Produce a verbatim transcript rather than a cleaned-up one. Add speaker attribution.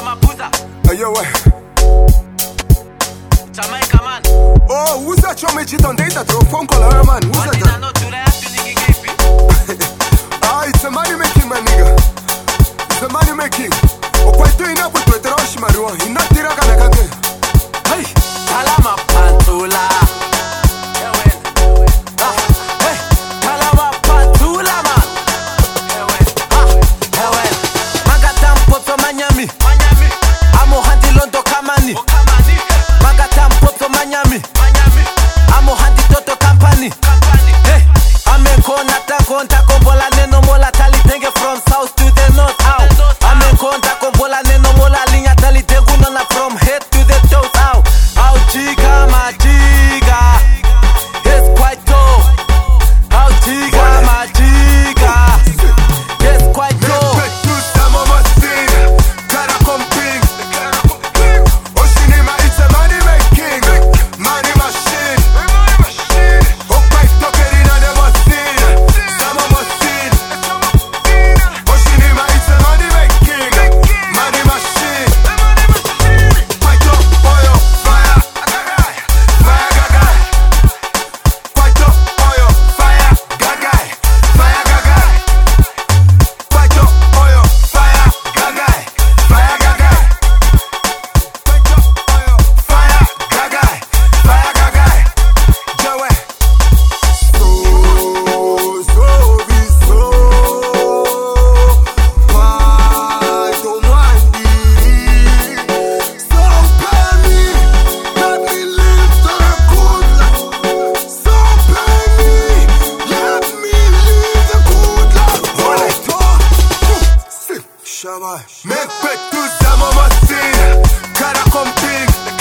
Speaker 1: Mapuza.
Speaker 2: Hey, yo, ouais.
Speaker 1: Jamaica, man.
Speaker 2: Oh, who's that? Show me cheat on data through phone call, her, man. Who's
Speaker 1: What did
Speaker 2: that?
Speaker 1: I know today? I have to nigga give it.
Speaker 2: Ah, it's a money making, man, nigga. It's a money making. Oh, quite doing up with Twitter, oh, Shimaru. He not did again.
Speaker 1: Hey, Kalama Pantula. Hey, Kalama Pantula, man. Magatam Poto Miami. Amo Handi Londo Kamani. Magatam Poto Miami. Amo Handi Toto Company. Hey, Amenko Nata Konta Kombola Neno Mola Tali Tenge from south to the north. Ow. Amenko Nata Kombola Neno Mola Linya Tali Tegunona from head to the toes. Ow. Ow chica ma chica. It's quite tall. Ow chica ma chica. It's quite tall.
Speaker 2: Make bet to Zamamacine, cara com ping.